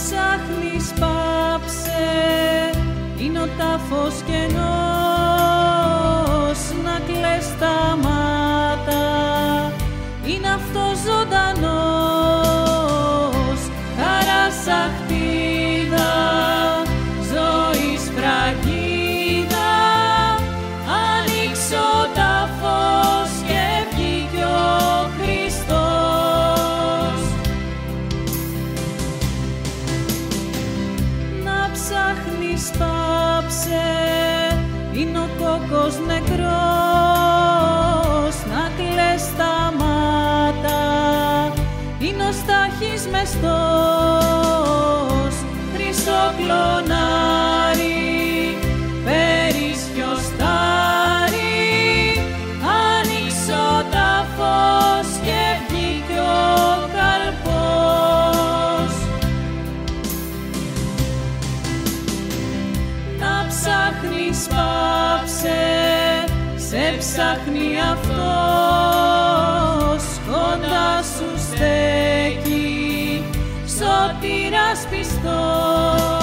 ψάχνεις πάψε, είναι ο τάφος κενός, να κλαις τα μάτα, είναι αυτός ζωντανός, χαράς αχτίδα, ζωής φραγίδα, άνοιξε ο τάφος και βγήκε ο Χριστός. Να ψάχνεις πάψε, είναι ο κόκκος νεκρός, να κλαις τα μάτα, είναι ο στάχης μεστός, χρυσοκλωνάρι, περίσσιο στάρι, άνοιξε ο τάφος και βγήκε ο καρπός. Να ψάχνεις πάψε, σε ψάχνει αυτός, κοντά σου στέκει, σωτήρας πιστός.